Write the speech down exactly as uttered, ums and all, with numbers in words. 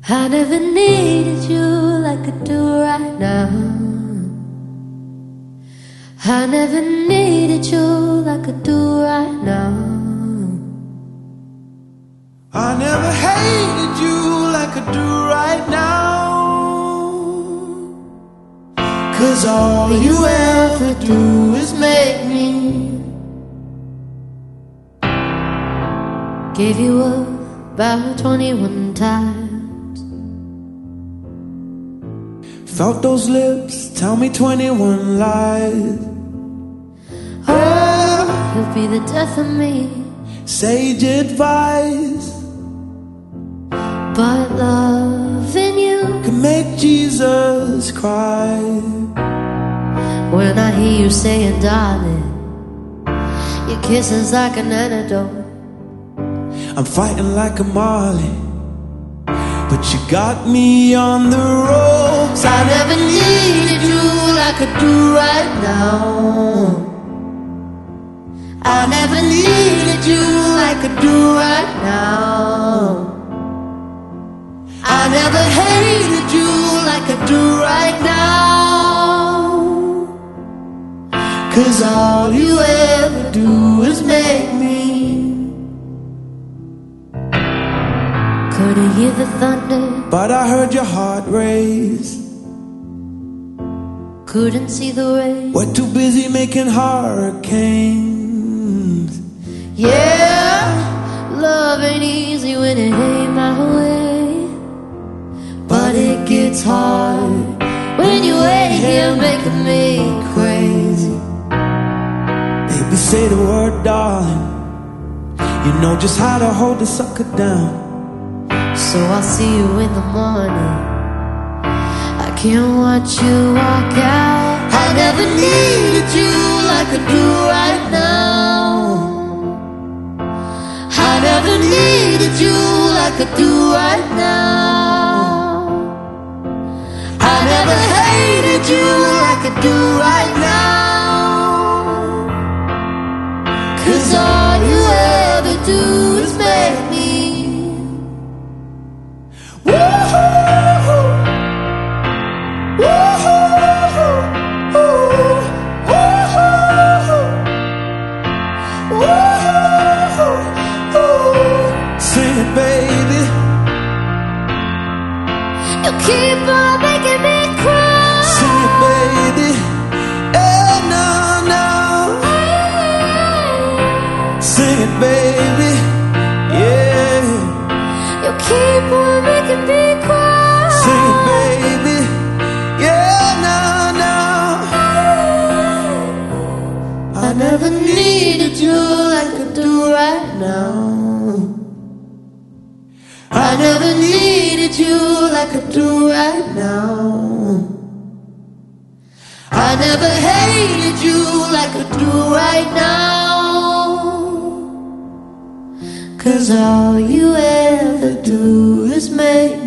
I never needed you like I do right now. I never needed you like I do right now. I never hated you like I do right now. 'Cause all you ever do is make me. Gave you up about twenty-one times. Felt those lips tell me twenty-one lies. Oh, you'll be the death of me. Sage advice. But loving you can make Jesus cry. When I hear you saying darling, your kiss is like an antidote. I'm fighting like a Marley, but you got me on the ropes. I never needed you like I do right now. I never needed you like I do right now. I never hated you like I do right now. 'Cause all you ever do is make me. Couldn't hear the thunder, but I heard your heart race. Couldn't see the rain, we're too busy making hurricanes. Yeah, love ain't easy when it ain't my way. But it gets hard when you wait here making me crazy. Baby, say the word, darling. You know just how to hold the sucker down. So I'll see you in the morning. I can't watch you walk out. I never needed you like I do right now. I never needed you like I do right now. I never hated you like I do right now. 'Cause all you ever do is make me. Sing it, baby. You keep on making me cry. Sing it, baby. Eh, no, no. Sing it, baby. Yeah. You keep on making me cry. Sing it, baby. Yeah, no, no. I never needed you like I do right now. I never needed you like I do right now. I never hated you like I do right now. 'Cause all you ever do is make